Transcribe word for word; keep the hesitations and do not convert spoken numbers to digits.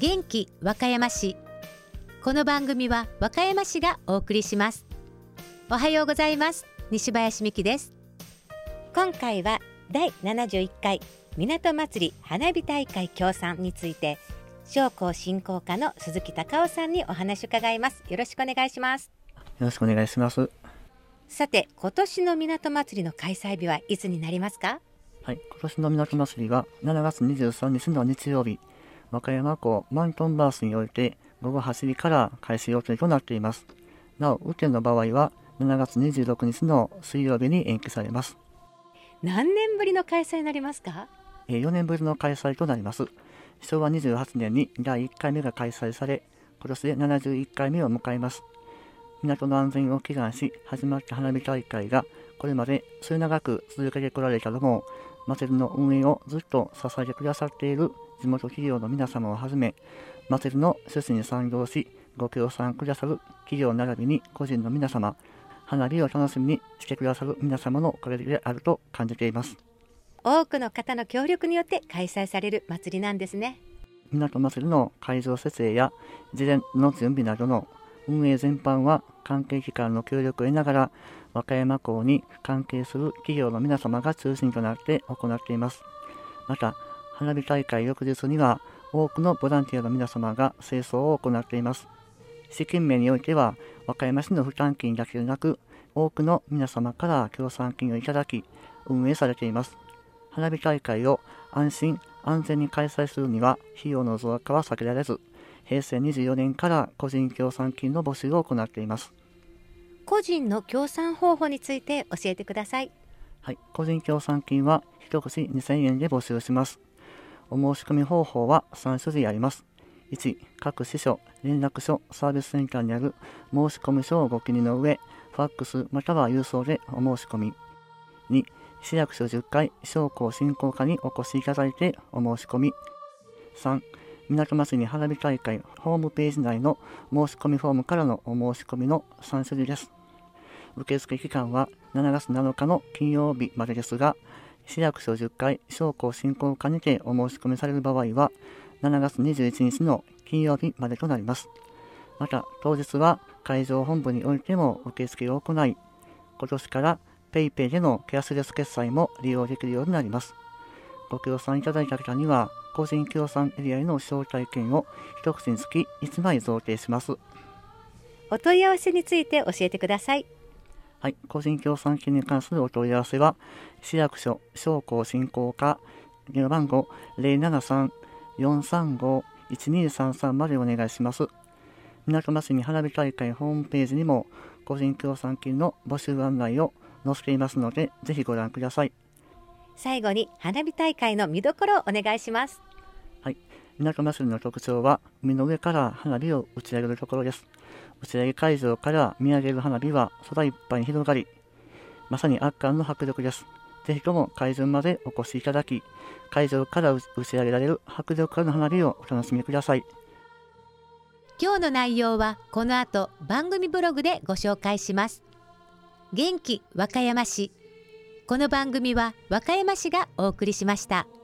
元気和歌山市。この番組は和歌山市がお送りします。おはようございます。西林美希です。今回はだいななじゅういっかい港まつり花火大会協賛について、商工振興課の鈴木隆夫さんにお話を伺います。よろしくお願いします。 よろしくお願いします。 さて、今年の港まつりの開催日はいつになりますか？ はい、今年の港まつりはしちがつにじゅうさんにちの日曜日、和歌山港マントンバースにおいてごごはちじから開始予定となっています。なお、雨天の場合はしちがつにじゅうろくにちの水曜日に延期されます。 何年ぶりの開催になりますか？ えー、よねんぶりの開催となります。しょうわにじゅうはちねんにだいいっかいめが開催され、今年でななじゅういっかいめを迎えます。港の安全を祈願し始まった花火大会が、これまで末永く続けてこられたのも、祭りの運営をずっと支えてくださっている地元企業の皆様をはじめ、祭りの趣旨に賛同しご協賛くださる企業並びに個人の皆様、花火を楽しみにしてくださる皆様のおかげであると感じています。 多くの方の協力によって開催される祭りなんですね。 港祭りの会場設営や事前の準備などの運営全般は関係機関の協力を得ながら、和歌山港に関係する企業の皆様が中心となって行っています。また、花火大会翌日には多くのボランティアの皆様が清掃を行っています。資金面においては、和歌山市の負担金だけでなく、多くの皆様から協賛金をいただき、運営されています。花火大会を安心安全に開催するには、費用の増加は避けられず、へいせいにじゅうよねんから個人協賛金の募集を行っています。 個人の協賛方法について教えてください。 はい、個人協賛金は一口にせんえんで募集します。お申し込み方法はさんしゅるいあります。いち、各支所、連絡所、サービスセンターにある申し込み書をご記入の上、ファックスまたは郵送でお申し込み。に、市役所じゅっかい商工振興課にお越しいただいてお申し込み。さん、港まつり花火大会ホームページ内の申し込みフォームからのお申し込みのさんしゅるいです。受付期間はしちがつなのかの金曜日までですが、市役所じゅっかい商工振興課にてお申し込みされる場合はしちがつにじゅういちにちの金曜日までとなります。また、当日は会場本部においても受付を行い、今年から PayPay でのキャッシュレス決済も利用できるようになります。ご協賛いただいた方には、個人協賛エリアへの招待券を一口につきいちまい贈呈します。 お問い合わせについて教えてください。 はい、個人協賛金に関するお問い合わせは、市役所商工振興課電話番号 ゼロななさん よんさんご いちにさんさん までお願いします。港まつり花火大会ホームページにも個人協賛金の募集案内を載せていますので、ぜひご覧ください。 最後に花火大会の見どころをお願いします。 はい、港まつりの特徴は海の上から花火を打ち上げるところです。打ち上げ会場から見上げる花火は空いっぱいに広がり、まさに圧巻の迫力です。ぜひとも会場までお越しいただき、会場から打ち上げられる迫力ある花火をお楽しみください。 今日の内容はこの後番組ブログでご紹介します。元気和歌山市。この番組は和歌山市がお送りしました。